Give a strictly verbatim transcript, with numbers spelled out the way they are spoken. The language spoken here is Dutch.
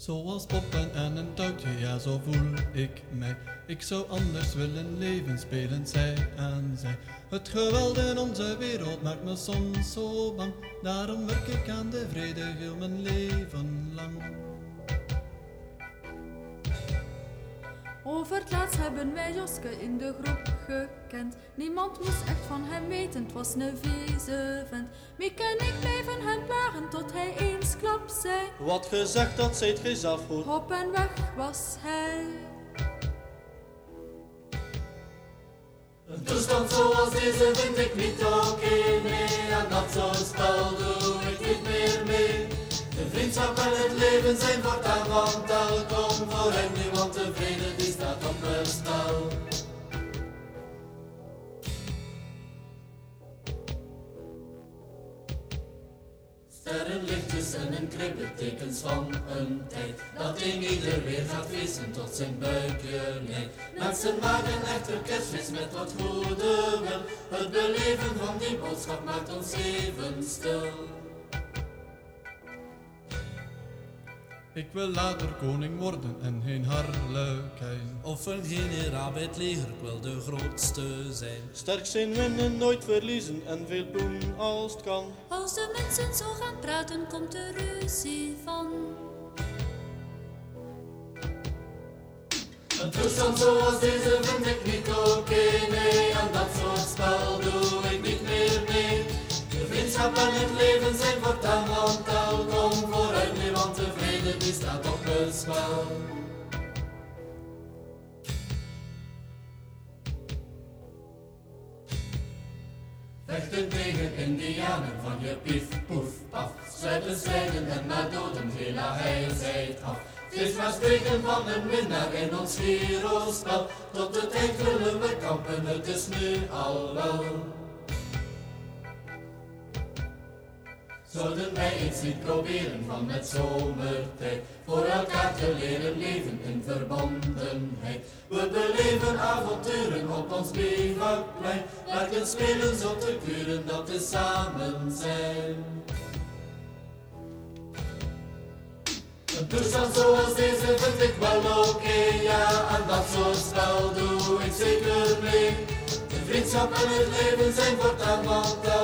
Zoals poppen en een touwtje, ja zo voel ik mij. Ik zou anders willen leven, spelen zij en zij. Het geweld in onze wereld maakt me soms zo bang. Daarom werk ik aan de vrede heel mijn leven lang. Over het laatst hebben wij Joske in de groep gekend. Niemand moest echt van hem weten, het was een vieze vent. Mieke en ik bleven hem plagen tot hij eensklaps zei: wat gezegd, dat zijt gij zelf goed. Hop en weg was hij. Een toestand zoals deze vind ik niet oké, nee. En dat zo'n spel doe ik niet meer mee. De vriendschap en het leven zijn voortaan van tel. Kom vooruit nu, want de vrede die staat op het spel. Sterrenlichtjes en een krib, betekens van een tijd dat een ieder weer gaat feesten tot zijn buikje leidt. Mensen maken echter kerstfeest met wat goede wil. Het beleven van die boodschap maakt ons even stil. Ik wil later koning worden en geen harlekijn. Of een generaal bij het leger, ik wil de grootste zijn. Sterk zijn, winnen, nooit verliezen en veel doen als het kan. Als de mensen zo gaan praten, komt er ruzie van. Een toestand zoals deze vind ik niet oké, nee. En dat soort spel doe ik niet meer mee. De vriendschap en het leven zijn voortaan van tel. Kom vooruit nu, want de vrede die staat op het spel. Vechten tegen indianen van je pief, poef, paf. Sluiten, strijden en maar doden, vela heilzijd af. Steeds maar spreken van een winnaar in ons hero-spel. Tot de tijd willen we kampen, het is nu al wel. Zouden wij eens niet proberen van met zomertijd voor elkaar te leren leven in verbondenheid. We beleven avonturen op ons bivakplein. Werken, spelen, zotte kuren, dat is samen zijn. Een toestand zoals deze vind ik wel oké, okay, ja. En dat soort spel doe ik zeker mee. De vriendschap en het leven zijn voortaan van